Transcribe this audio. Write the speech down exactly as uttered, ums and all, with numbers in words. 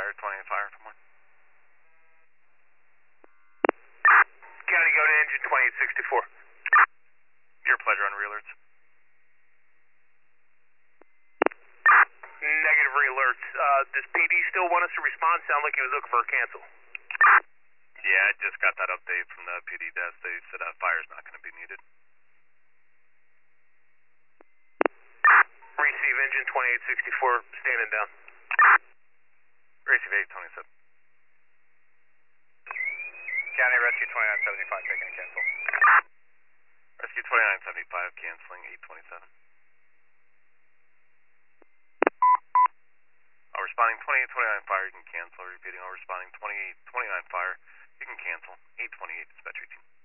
fire, twenty-eight fire for more. County, go to engine twenty-eight sixty-four. Your pleasure on re-alerts. Negative re-alerts. Uh, does P D still want us to respond? Sound like he was looking for a cancel. Yeah, I just got that update from the P D desk. They said uh, fire's not going to be needed. Receive engine twenty-eight sixty-four, standing down. Receive eight twenty-seven. County, rescue twenty-nine seventy-five, taking a cancel. Rescue twenty-nine seventy-five, canceling eight twenty-seven. Uh, responding twenty-eight twenty-nine fire, you can cancel. Repeating, all responding twenty-eight twenty-nine fire, you can cancel. eight twenty-eight, dispatcher team.